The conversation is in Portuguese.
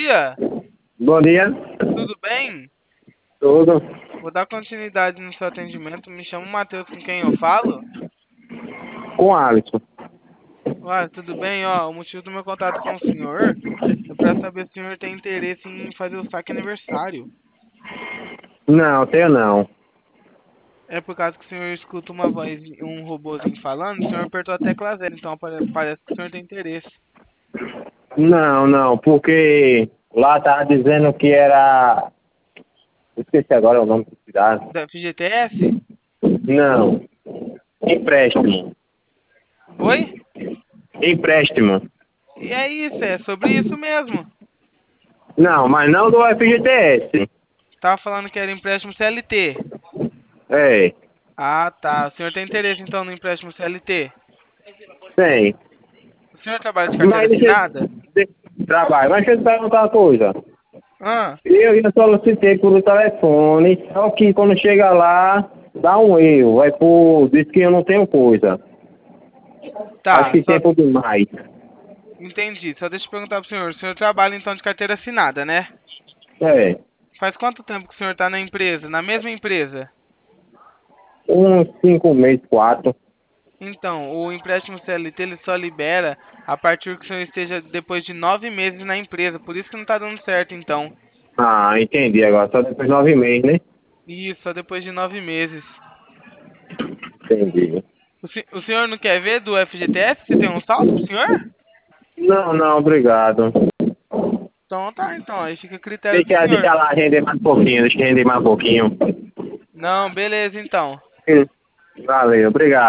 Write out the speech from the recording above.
dia. Bom dia. Tudo bem? Tudo. Vou dar continuidade no seu atendimento. Me chamo Matheus, com quem eu falo? Com o Alisson. Ué, tudo bem? Ó, o motivo do meu contato com o senhor é para saber se o senhor tem interesse em fazer o saque aniversário. Não, tenho não. É por causa que o senhor escuta uma voz, um robozinho falando, o senhor apertou a tecla 0, então parece que o senhor tem interesse. Não, porque lá tava dizendo que era... Esqueci agora o nome da cidade. Da FGTS? Não. Empréstimo. Oi? Empréstimo. E é isso, é sobre isso mesmo. Não, mas não do FGTS. Tava falando que era empréstimo CLT. É, Ah, tá. O senhor tem interesse então no empréstimo CLT? tem. O senhor trabalha de carteira Mas assinada? trabalho. Mas deixa eu te perguntar uma coisa. Ah, Eu já solicitei por telefone, só que quando chega lá, dá um erro. Diz que eu não tenho coisa. Acho tá. que tempo demais. Entendi. Só deixa eu perguntar pro senhor. O senhor trabalha então de carteira assinada, né? É. Faz quanto tempo que o senhor tá na empresa? Na mesma empresa? Uns 5 meses, 4. Então, o empréstimo CLT ele só libera a partir que o senhor esteja depois de 9 meses na empresa. Por isso que não tá dando certo, então. Ah, entendi agora. Só depois de 9 meses, né? Isso, só depois de 9 meses. Entendi. O senhor não quer ver do FGTS? Se tem um saldo pro senhor? Não, obrigado. Então tá, então. Aí fica a critério do senhor. Deixa lá render mais um pouquinho, deixa render mais um pouquinho. Não, beleza então. Valeu, obrigado.